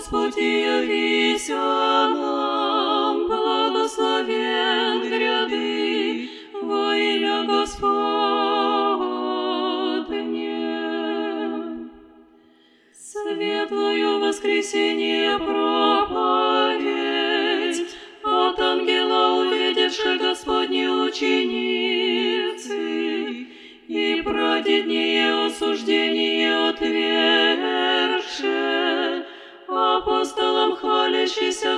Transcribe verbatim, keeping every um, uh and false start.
Господь, и явися нам, благословен гряды во имя Господне. Светлую воскресенье проповедь от ангела увидевши Господни ученицы, и праведнее осуждение отвергше, апостолам хвалящийся